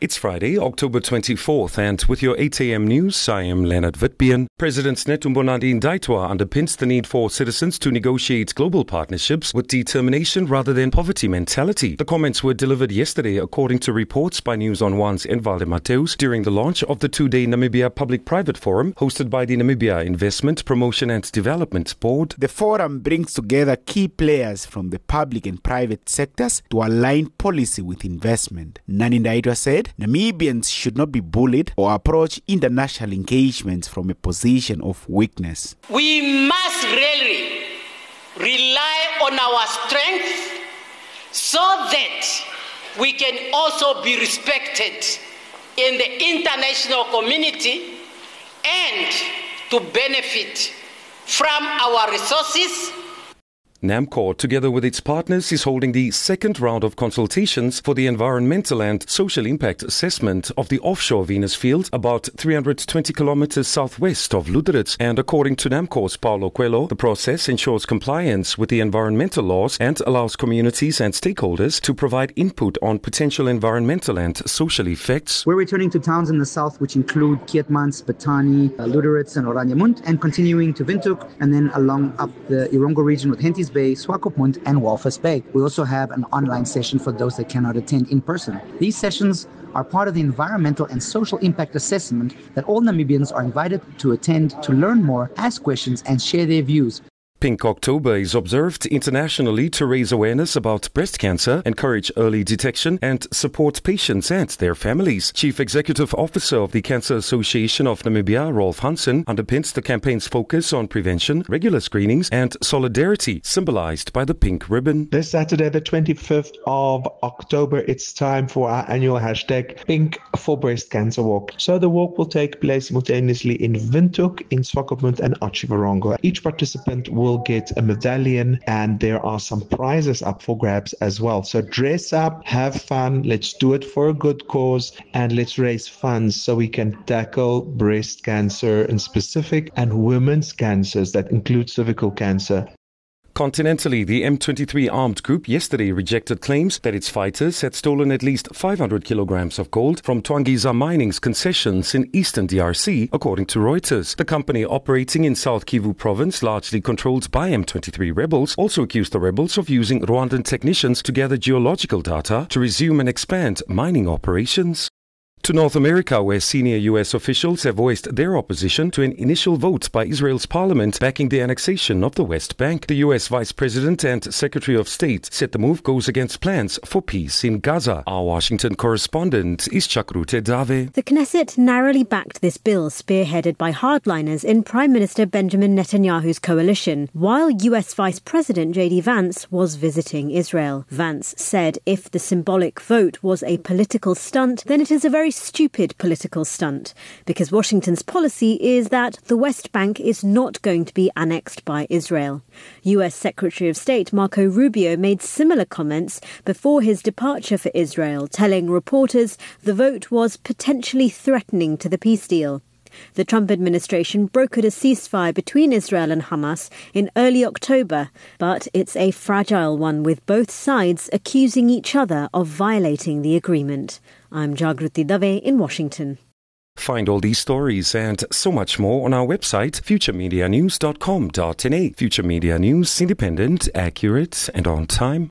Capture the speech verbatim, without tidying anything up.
It's Friday, October twenty-fourth, and with your eight a.m. news, I am Leonard Witbian. President Netumbo Ndaitwah underpins the need for citizens to negotiate global partnerships with determination rather than poverty mentality. The comments were delivered yesterday, according to reports by News on One's Envalde Mateus, during the launch of the two-day Namibia Public-Private Forum hosted by the Namibia Investment, Promotion and Development Board. The forum brings together key players from the public and private sectors to align policy with investment. Nani Ndaitwah said, Namibians should not be bullied or approach international engagements from a position of weakness. We must really rely on our strength so that we can also be respected in the international community and to benefit from our resources. NAMCOR, together with its partners, is holding the second round of consultations for the environmental and social impact assessment of the offshore Venus field, about three hundred twenty kilometers southwest of Lüderitz. And according to NAMCOR's Paulo Coelho, the process ensures compliance with the environmental laws and allows communities and stakeholders to provide input on potential environmental and social effects. We're returning to towns in the south, which include Keetmans, Patani, uh, Lüderitz and Oranjemund, and continuing to Windhoek, and then along up the Irongo region with Henties Bay, Swakopmund and Walvis Bay. We also have an online session for those that cannot attend in person. These sessions are part of the environmental and social impact assessment that all Namibians are invited to attend to learn more, ask questions and share their views. Pink October is observed internationally to raise awareness about breast cancer, encourage early detection and support patients and their families. Chief Executive Officer of the Cancer Association of Namibia, Rolf Hansen, underpins the campaign's focus on prevention, regular screenings and solidarity, symbolized by the pink ribbon. This Saturday, the twenty-fifth of October, it's time for our annual hashtag Pink for Breast Cancer Walk. So the walk will take place simultaneously in Windhoek, in Swakopmund and Otjiwarongo. Each participant will get a medallion and there are some prizes up for grabs as well. So dress up, have fun, let's do it for a good cause and let's raise funds so we can tackle breast cancer in specific and women's cancers that include cervical cancer. Continentally, the M twenty-three armed group yesterday rejected claims that its fighters had stolen at least five hundred kilograms of gold from Twangiza Mining's concessions in eastern D R C, according to Reuters. The company operating in South Kivu province, largely controlled by M twenty-three rebels, also accused the rebels of using Rwandan technicians to gather geological data to resume and expand mining operations. To North America, where senior U S officials have voiced their opposition to an initial vote by Israel's parliament backing the annexation of the West Bank. The U S Vice President and Secretary of State said the move goes against plans for peace in Gaza. Our Washington correspondent is Chakrute Dave. The Knesset narrowly backed this bill, spearheaded by hardliners in Prime Minister Benjamin Netanyahu's coalition, while U S Vice President J D Vance was visiting Israel. Vance said if the symbolic vote was a political stunt, then it is a very stupid political stunt, because Washington's policy is that the West Bank is not going to be annexed by Israel. U S Secretary of State Marco Rubio made similar comments before his departure for Israel, telling reporters the vote was potentially threatening to the peace deal. The Trump administration brokered a ceasefire between Israel and Hamas in early October, but it's a fragile one, with both sides accusing each other of violating the agreement. I'm Jagruti Dave in Washington. Find all these stories and so much more on our website, future media news dot com dot n a. Future Media News, independent, accurate and on time.